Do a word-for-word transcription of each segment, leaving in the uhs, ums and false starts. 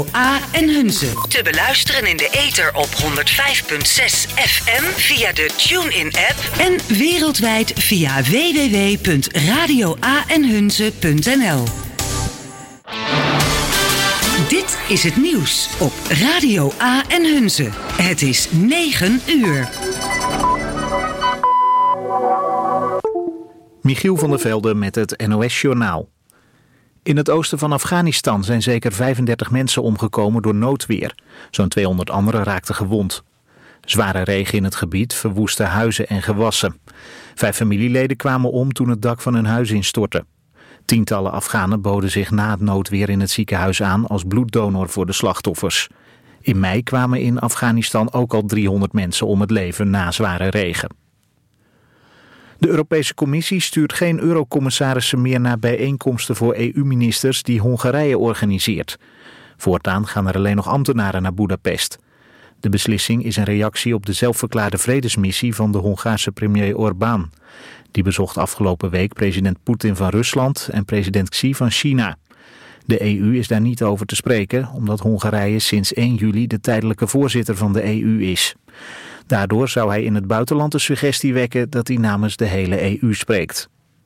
A en Hunze. Te beluisteren in de ether op honderd vijf komma zes F M via de TuneIn-app en wereldwijd via w w w punt radio a en hunze punt n l. Dit is het nieuws op Radio A en Hunze. Het is negen uur. Michiel van der Velde met het N O S-journaal. In het oosten van Afghanistan zijn zeker vijfendertig mensen omgekomen door noodweer. Zo'n tweehonderd anderen raakten gewond. Zware regen in het gebied verwoestte huizen en gewassen. Vijf familieleden kwamen om toen het dak van hun huis instortte. Tientallen Afghanen boden zich na het noodweer in het ziekenhuis aan als bloeddonor voor de slachtoffers. In mei kwamen in Afghanistan ook al driehonderd mensen om het leven na zware regen. De Europese Commissie stuurt geen eurocommissarissen meer naar bijeenkomsten voor E U-ministers die Hongarije organiseert. Voortaan gaan er alleen nog ambtenaren naar Boedapest. De beslissing is een reactie op de zelfverklaarde vredesmissie van de Hongaarse premier Orbán. Die bezocht afgelopen week president Poetin van Rusland en president Xi van China. De E U is daar niet over te spreken, omdat Hongarije sinds één juli de tijdelijke voorzitter van de E U is. Daardoor zou hij in het buitenland de suggestie wekken dat hij namens de hele E U spreekt.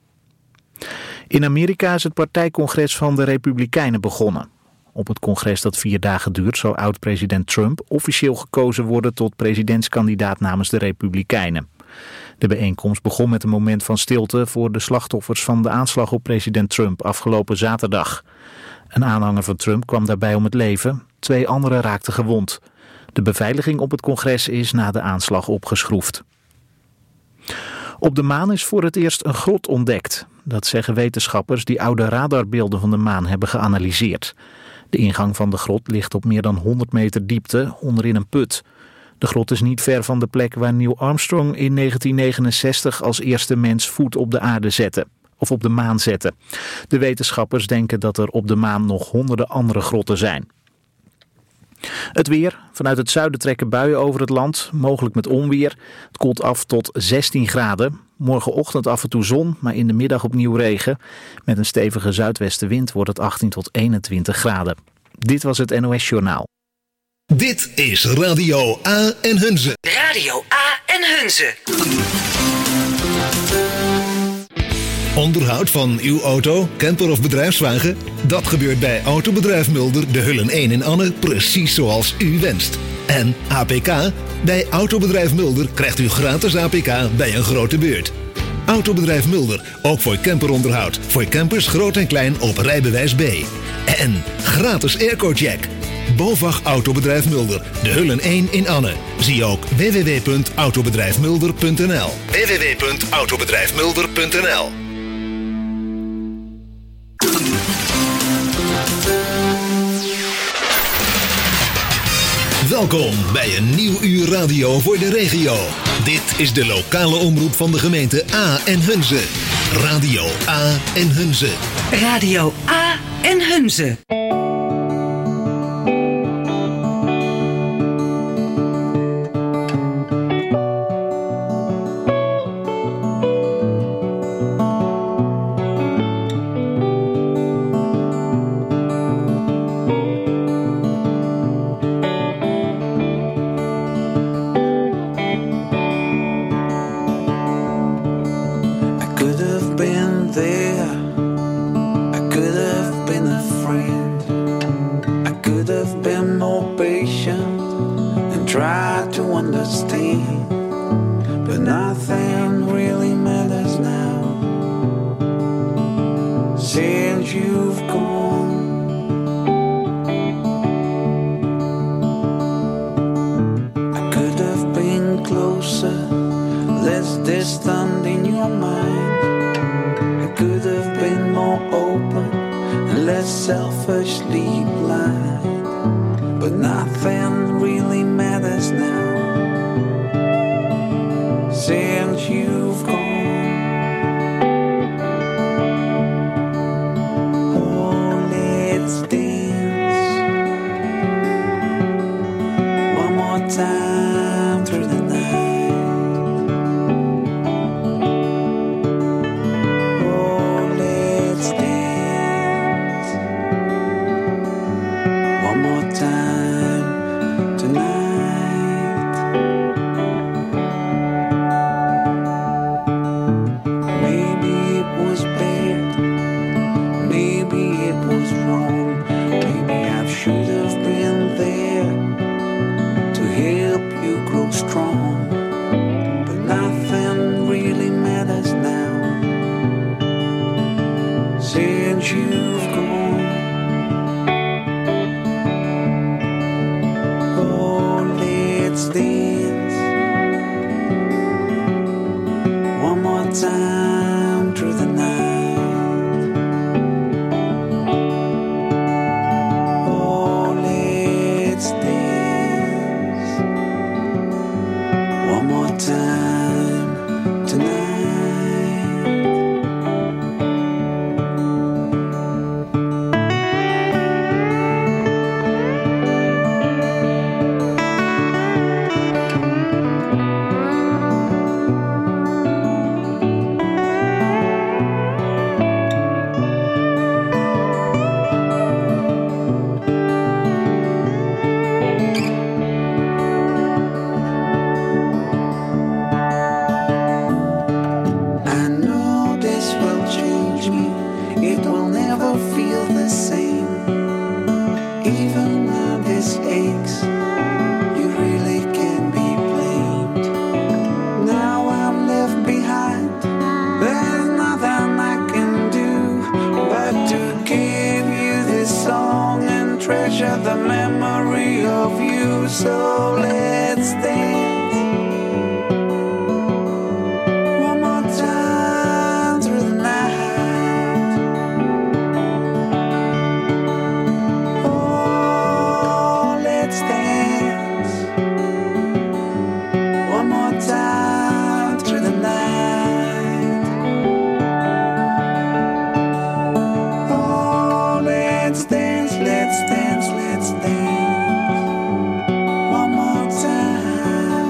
In Amerika is het partijcongres van de Republikeinen begonnen. Op het congres dat vier dagen duurt zou oud-president Trump officieel gekozen worden tot presidentskandidaat namens de Republikeinen. De bijeenkomst begon met een moment van stilte voor de slachtoffers van de aanslag op president Trump afgelopen zaterdag. Een aanhanger van Trump kwam daarbij om het leven, twee anderen raakten gewond. De beveiliging op het congres is na de aanslag opgeschroefd. Op de maan is voor het eerst een grot ontdekt. Dat zeggen wetenschappers die oude radarbeelden van de maan hebben geanalyseerd. De ingang van de grot ligt op meer dan honderd meter diepte onderin een put. De grot is niet ver van de plek waar Neil Armstrong in negentien negenenzestig als eerste mens voet op de aarde zette. Of op de maan zette. De wetenschappers denken dat er op de maan nog honderden andere grotten zijn. Het weer. Vanuit het zuiden trekken buien over het land, mogelijk met onweer. Het koelt af tot zestien graden. Morgenochtend af en toe zon, maar in de middag opnieuw regen. Met een stevige zuidwestenwind wordt het achttien tot eenentwintig graden. Dit was het N O S-journaal. Dit is Radio A en Hunze. Radio A en Hunze. Onderhoud van uw auto, camper of bedrijfswagen? Dat gebeurt bij Autobedrijf Mulder, de Hullen één in Anne, precies zoals u wenst. En A P K? Bij Autobedrijf Mulder krijgt u gratis A P K bij een grote beurt. Autobedrijf Mulder, ook voor camperonderhoud. Voor campers groot en klein op rijbewijs B. En gratis airco-check. BOVAG Autobedrijf Mulder, de Hullen één in Anne. Zie ook w w w punt autobedrijf mulder punt n l. w w w punt autobedrijf mulder punt n l. Welkom bij een nieuw uur radio voor de regio. Dit is de lokale omroep van de gemeente A en Hunze. Radio A en Hunze. Radio A en Hunze. One more dance one more time through the night. Oh, let's dance one more time tonight. The memory of you, so let's dance one more time through the night. Oh, let's dance one more time through the night. Oh, let's dance, let's dance. Let's dance one more time.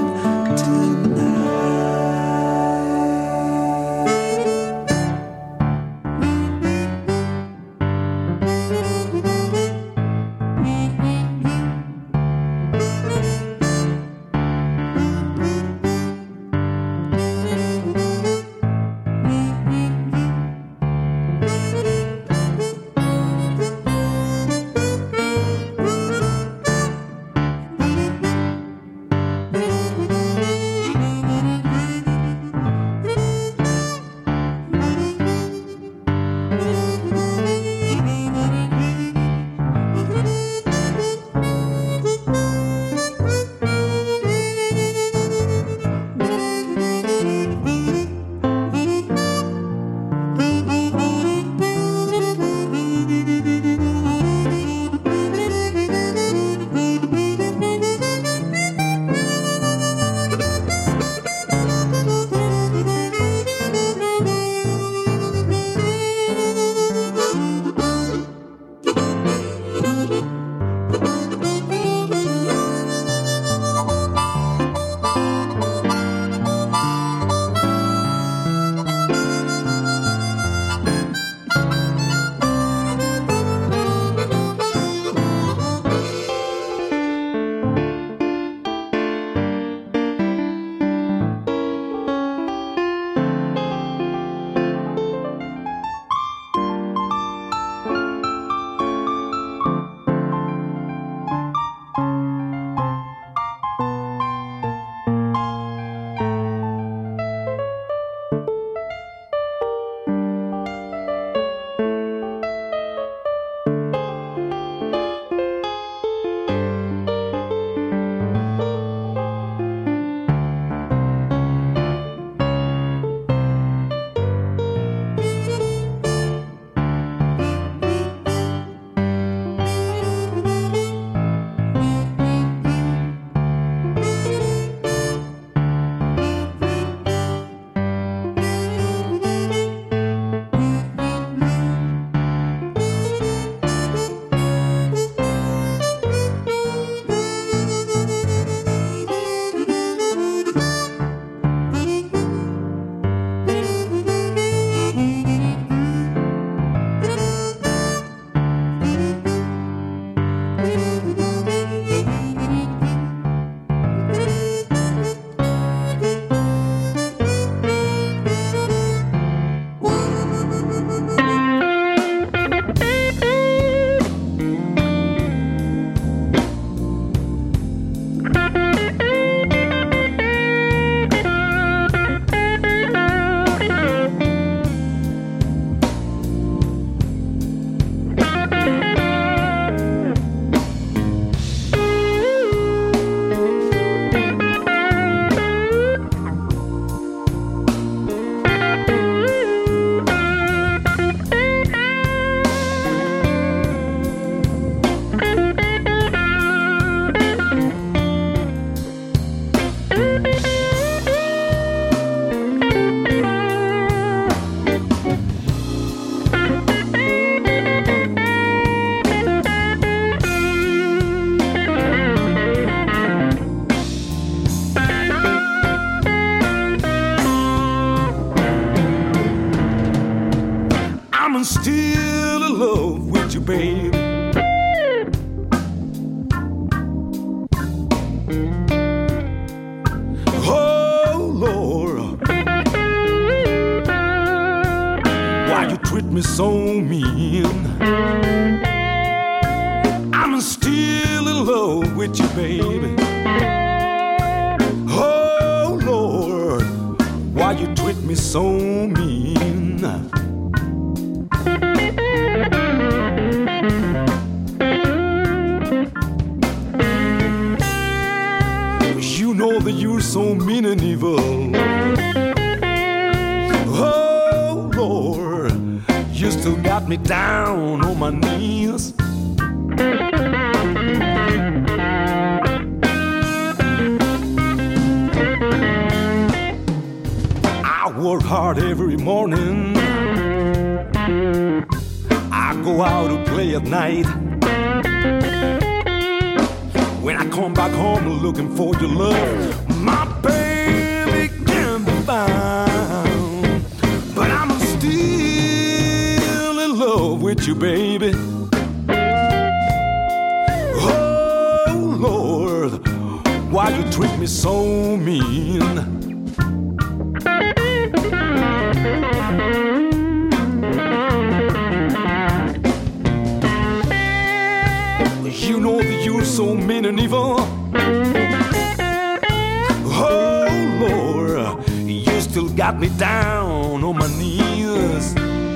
mean. I'm still in love with you, baby. Oh, Lord, why you treat me so mean? You know that you're so mean and evil. Oh, Lord, you still got me down on my knees. I work hard every morning. I go out to play at night. When I come back home looking for your love, my baby can't be found. But I'm still in love with you, baby. Oh, Lord, why you treat me so mean? You know that you're so mean and evil. Oh, Lord, you still got me down on my knees.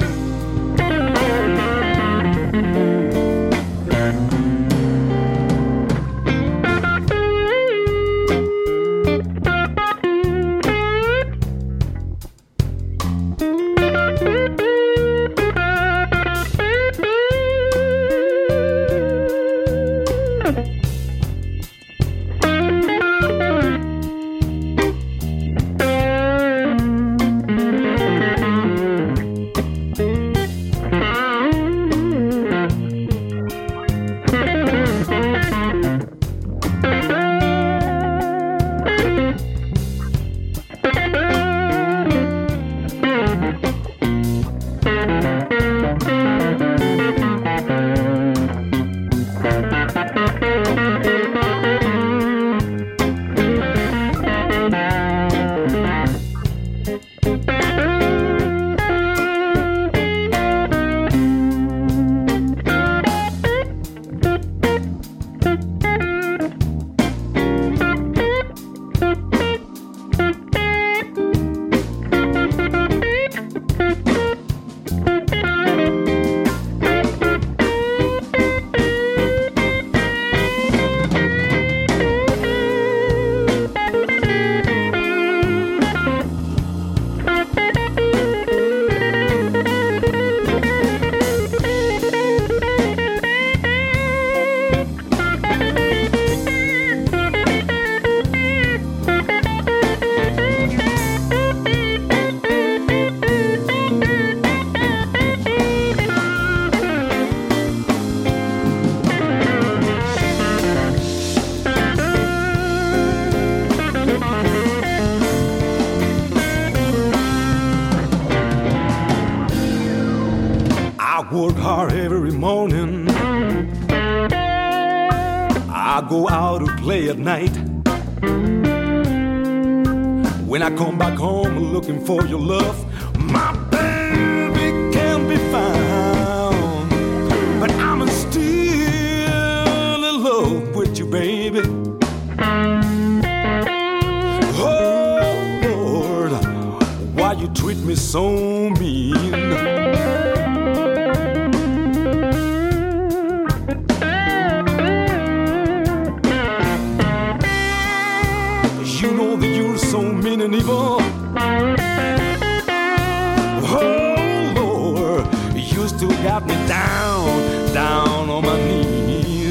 At night, when I come back home looking for your love, my baby can't be found. But I'm still in love with you, baby. Oh, Lord, why you treat me so mean? So mean and evil. Oh, Lord, you still got me down, down on my knees.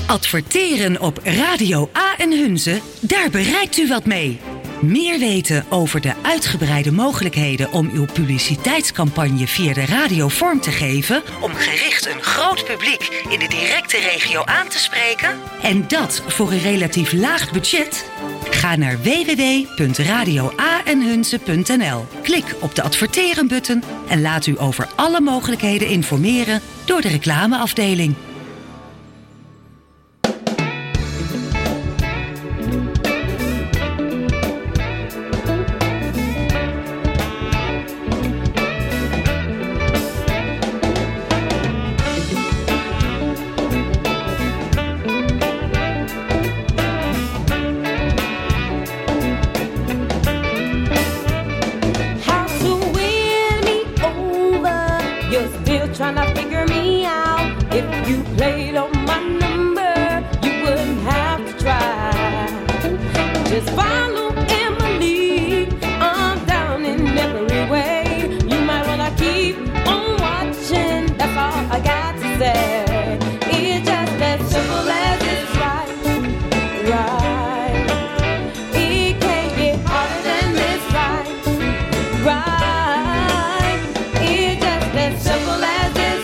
Adverteren op Radio A en Hunze, daar bereikt u wat mee. Meer weten over de uitgebreide mogelijkheden om uw publiciteitscampagne via de radio vorm te geven, om gericht een groot publiek in de directe regio aan te spreken, en dat voor een relatief laag budget? Ga naar w w w punt radio a en hunze punt n l. Klik op de adverteren-button en laat u over alle mogelijkheden informeren door de reclameafdeling. Trying to figure me out. If you played on my number, you wouldn't have to try. Just follow Emily. I'm down in every way. You might wanna keep on watching. That's all I got to say. It's just as simple as it's right, right. It can't get harder than this, right, right. It's just as simple as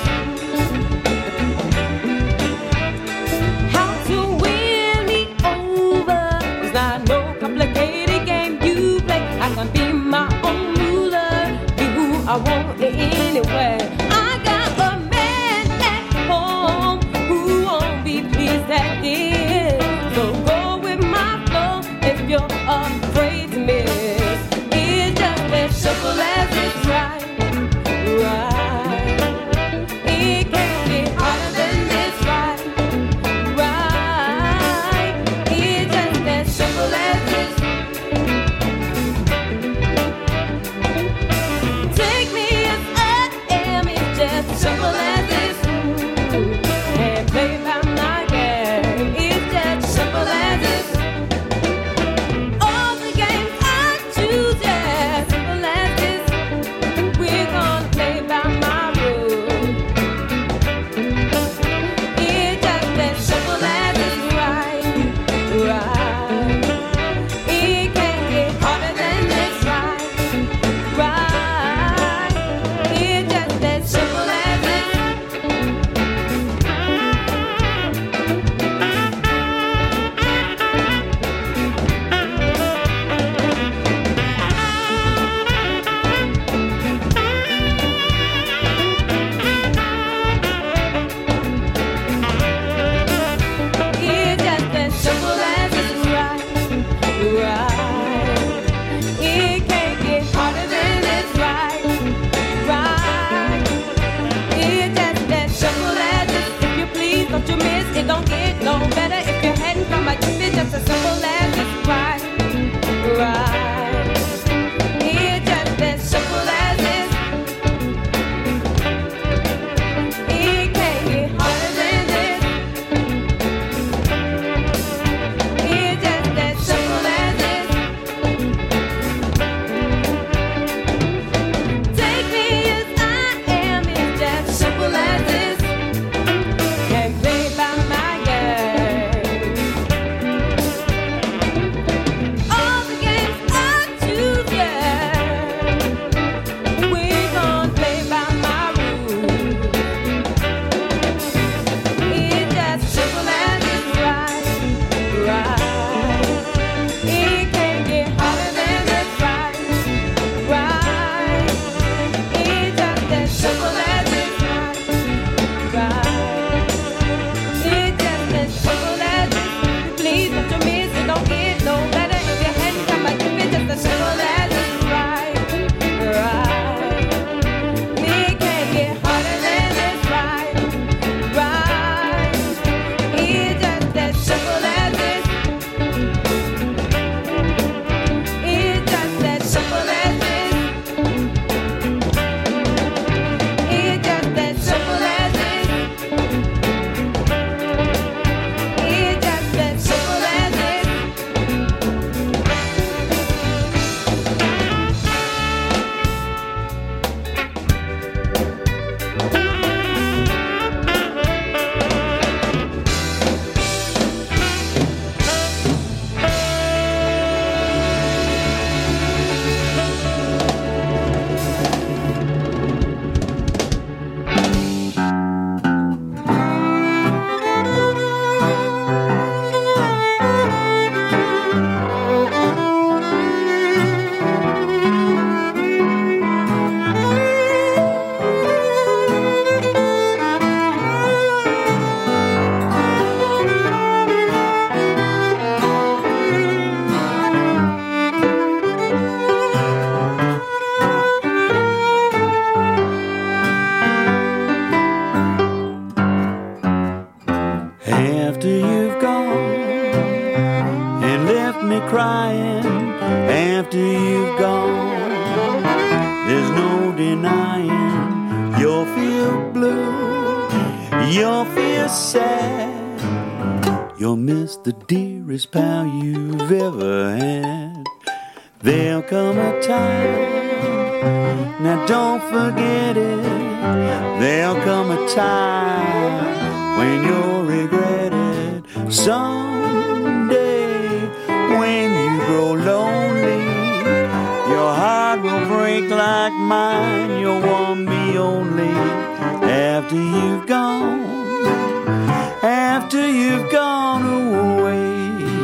I want it anyway. I got a man at home who won't be pleased at this. So go with my flow if you're afraid to miss. It's just as simple as it's right, right. It can't get harder than this, right, right. It's just as simple as it's right. Simple as this, and play by my game. It's just simple as this. All the games I choose, yeah, simple as this. We're gonna play by my rules. It's just as simple as it's right, right. It can't get harder than this, right, right. It's just as simple as it don't get no better if you're heading from a trip. It's just as simple as it's right, right. It's just as simple as it's. It can't get harder than this. It's just as simple as it's. Take me as I am. It's just simple as it's. Can't play by my game. After you've gone and left me crying, after you've gone, there's no denying you'll feel blue, you'll feel sad, you'll miss the dearest pal you've ever had. There'll come a time, now don't forget it, there'll come a time when you'll regret it. Someday when you grow lonely, your heart will break like mine, you'll want me only after you've gone, after you've gone away.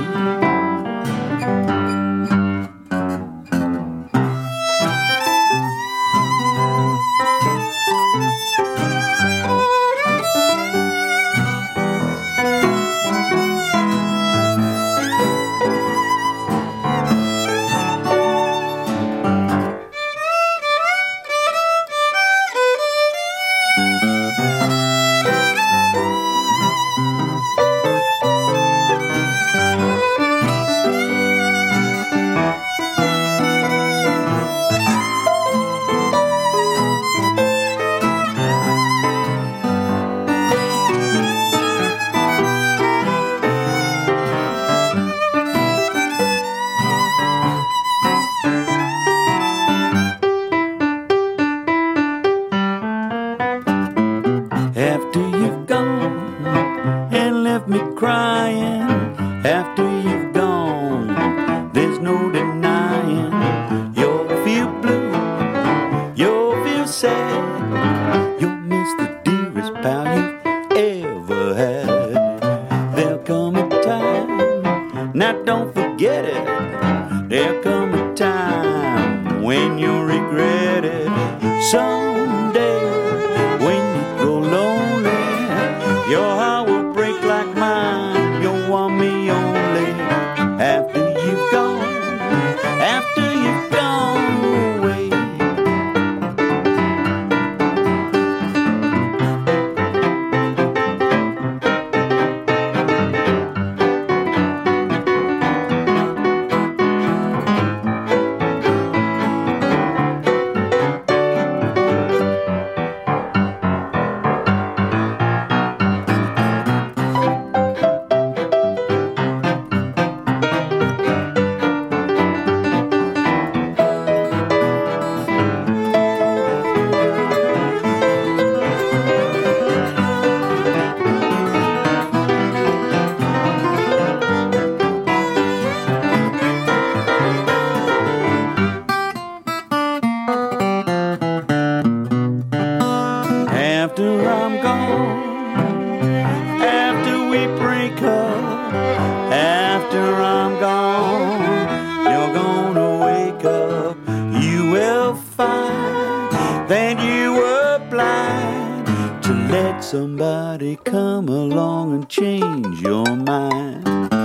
Somebody come along and change your mind.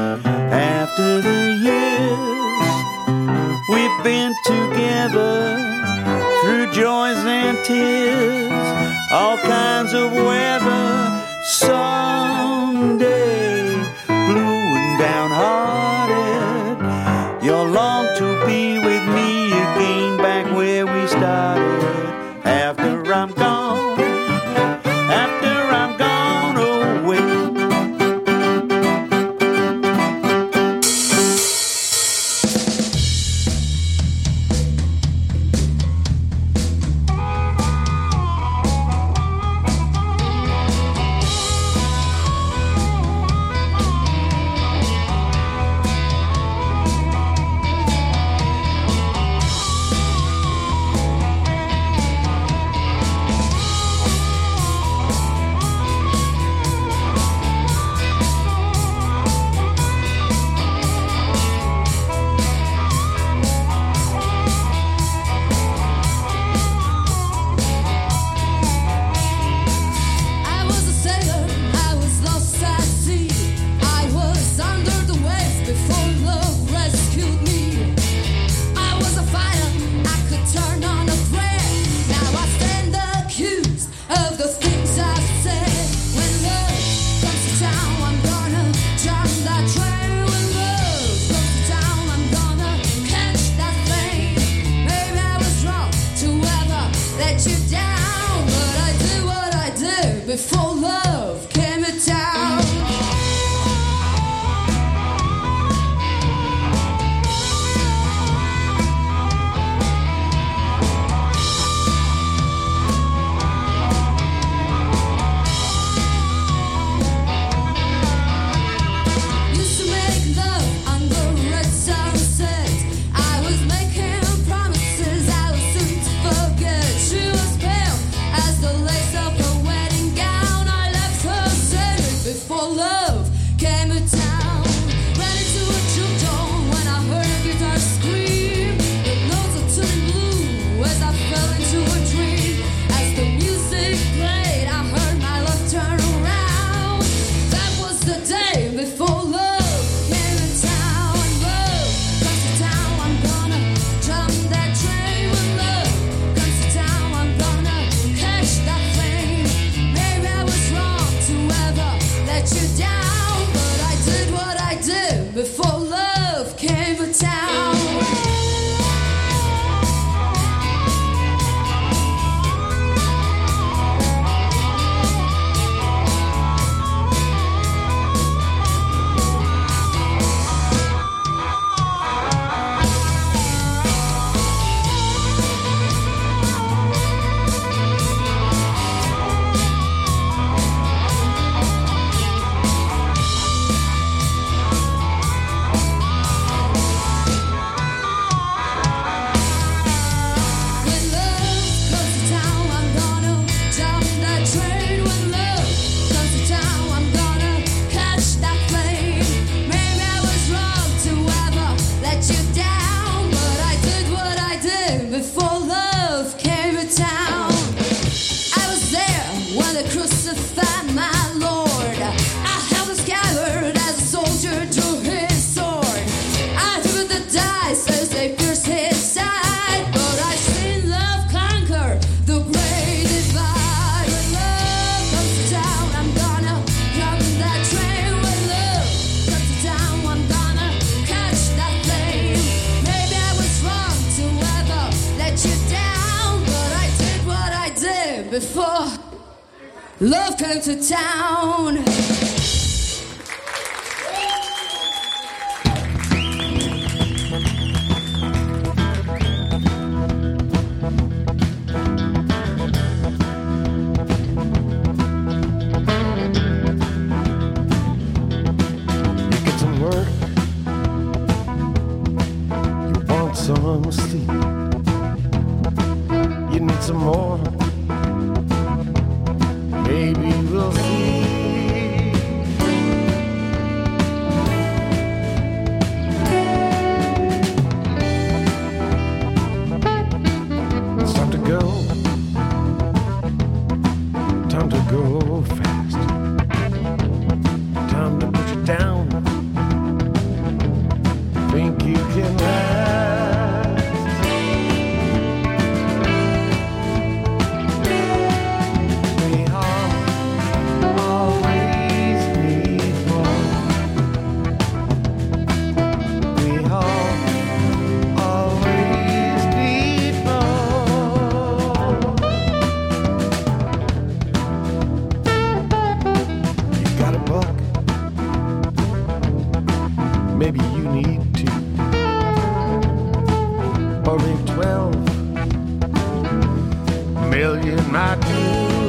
After the years we've been together, through joys and tears, all kinds of weather, someday blue and downhearted, you'll long to be with me again, back where we started. After I'm gone, after I'm gone away. Love came to town. Some sleep. You need some more. Maybe we'll see. It's time to go. Time to go fast. Time to put you down. Think you can last. Maybe you need two, or maybe twelve million might do.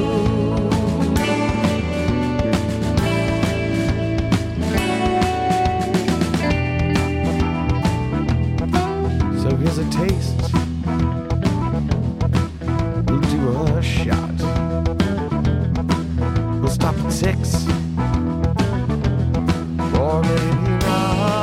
So here's a taste. We'll do a shot. We'll stop at six, or maybe not.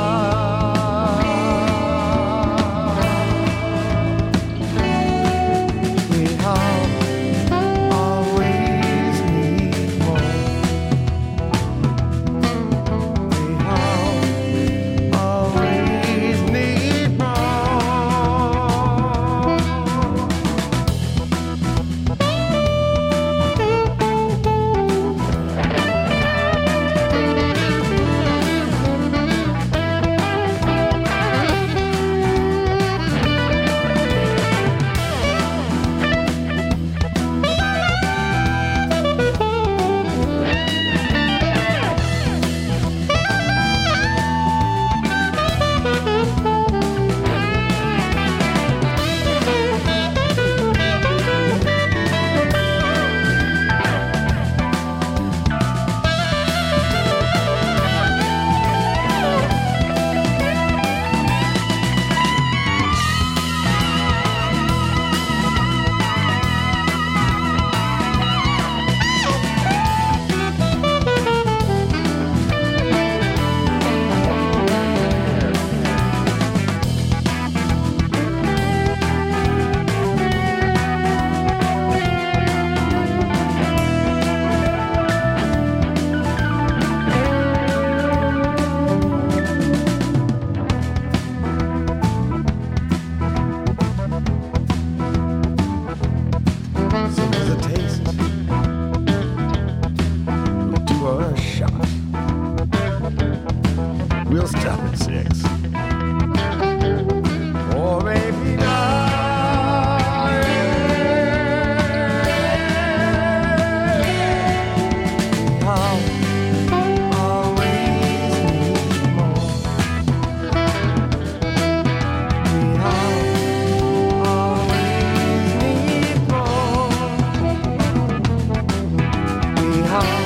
We'll stop at six. Or maybe not. I'll always need more. I'll always need more. I'll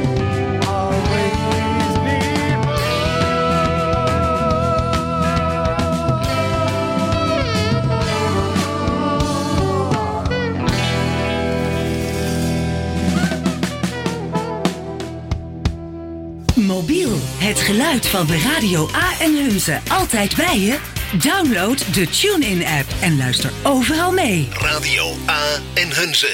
Mobiel, het geluid van de Radio A en Hunze altijd bij je? Download de TuneIn-app en luister overal mee. Radio A en Hunze.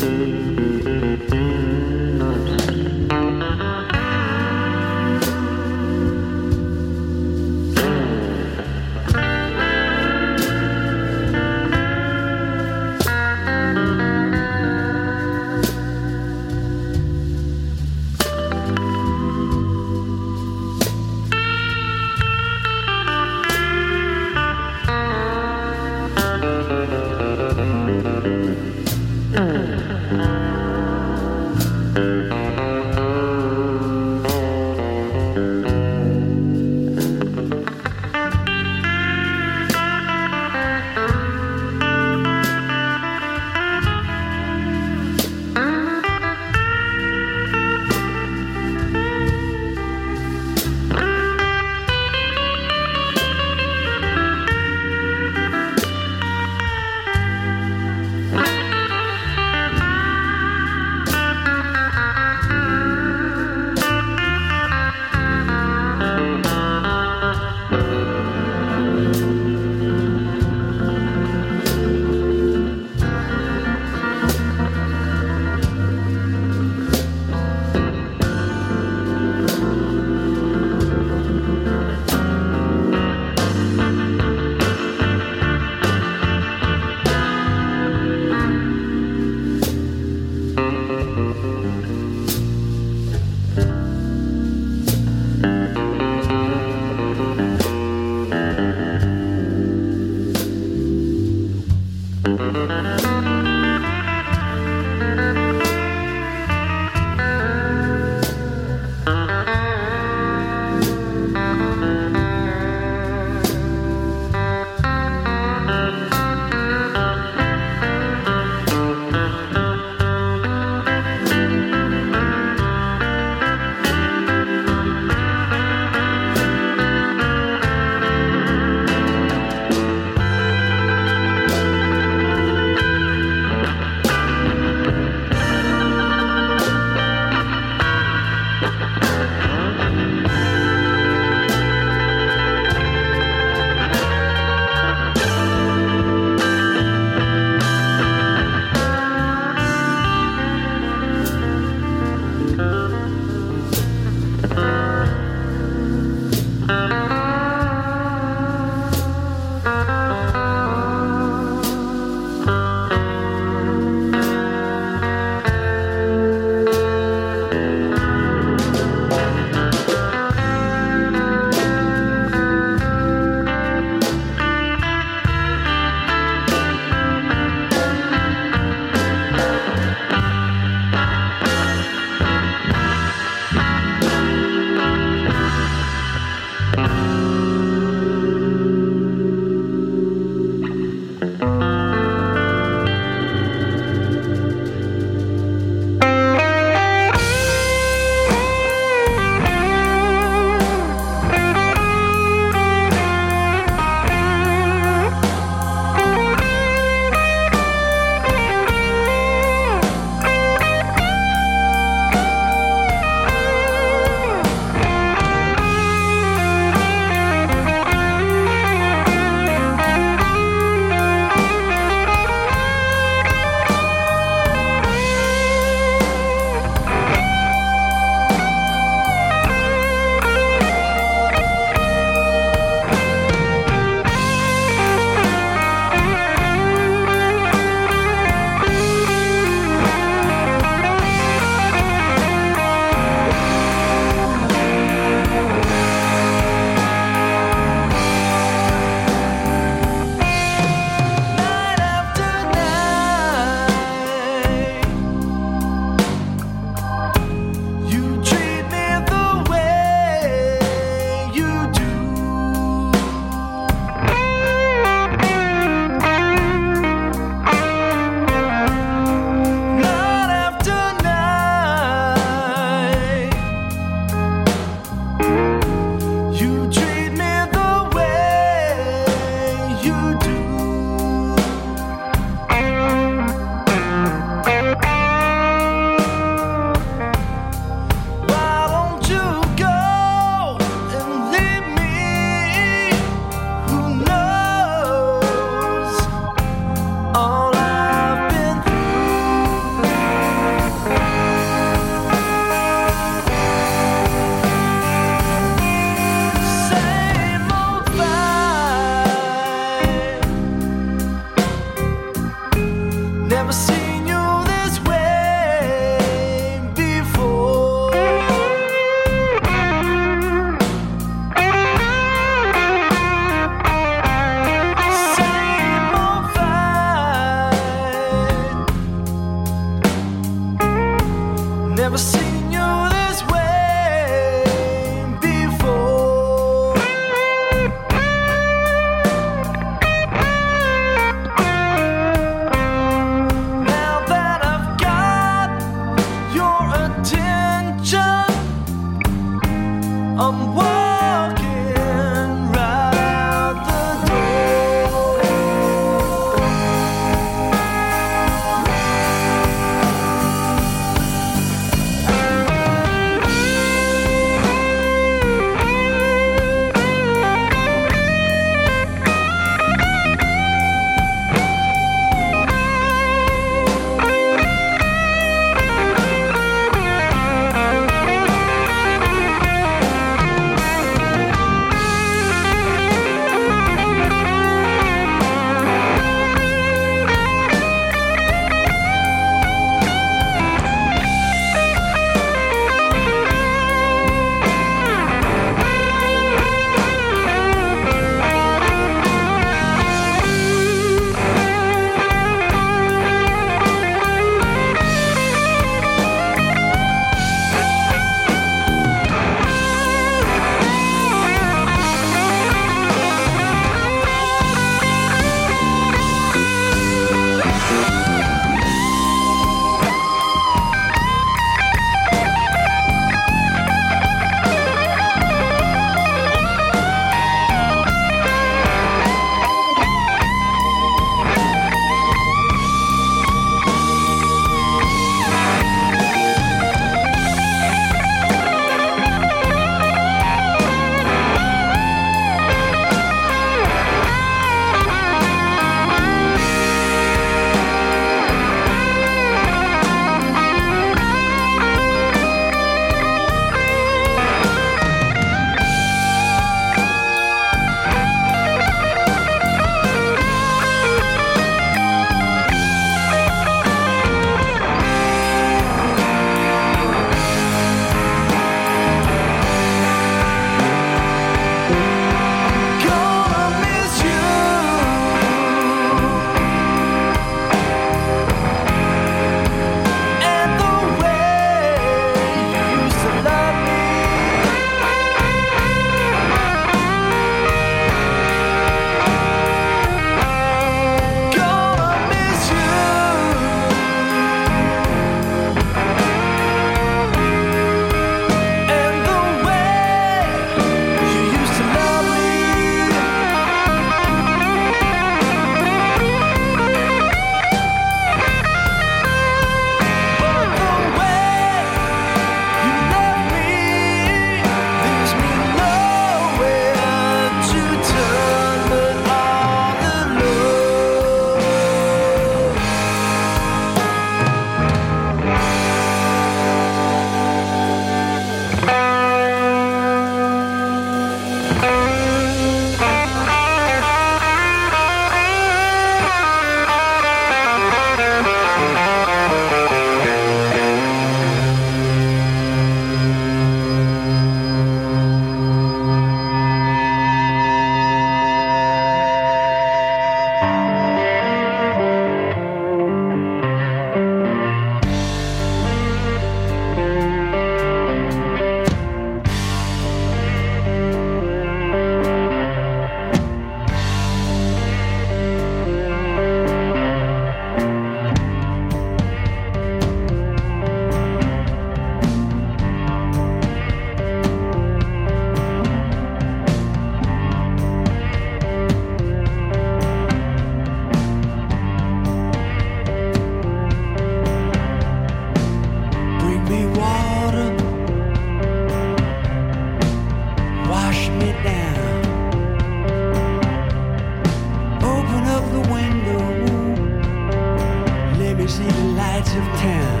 of town.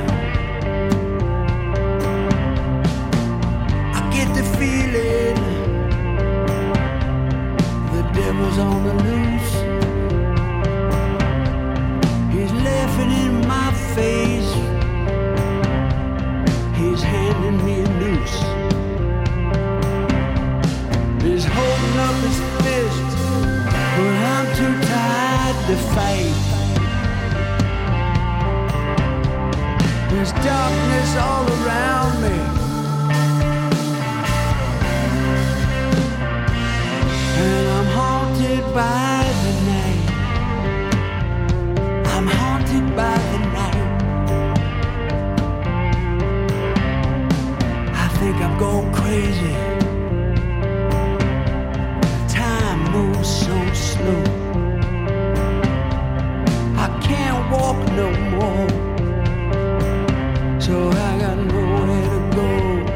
I get the feeling the devil's on the loose. He's laughing in my face. He's handing me a noose. He's holding up his fist, but I'm too tired to fight. There's darkness all around me, and I'm haunted by the night. I'm haunted by the night. I think I'm going crazy. Time moves so slow. I can't walk no more, so I got nowhere to go.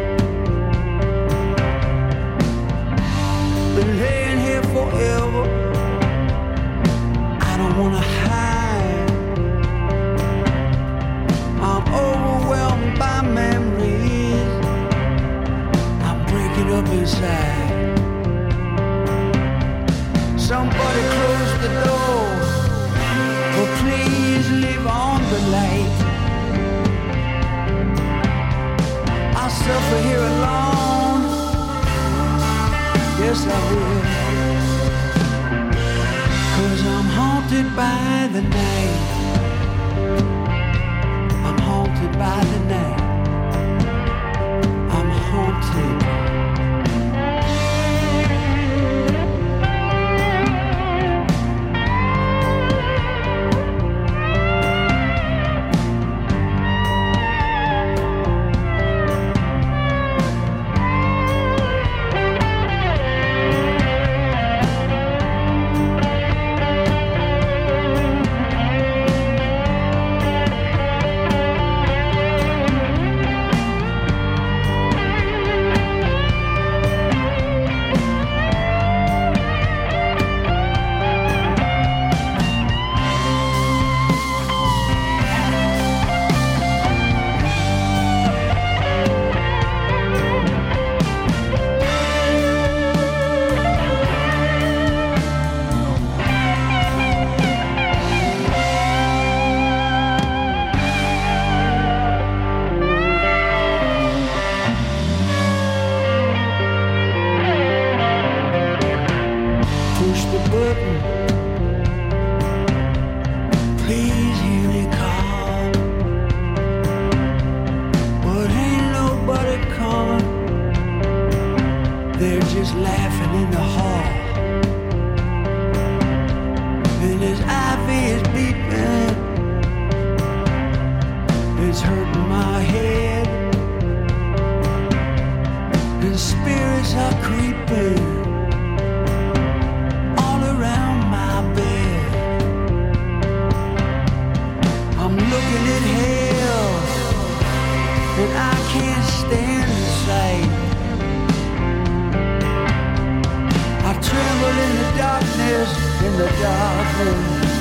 Been laying here forever. I don't wanna hide. I'm overwhelmed by memories. I'm breaking up inside. Somebody close the door, or please leave on the light. I'll suffer here alone. Yes, I will. 'Cause I'm haunted by the night. I'm haunted by the night. I'm haunted. in the darkness.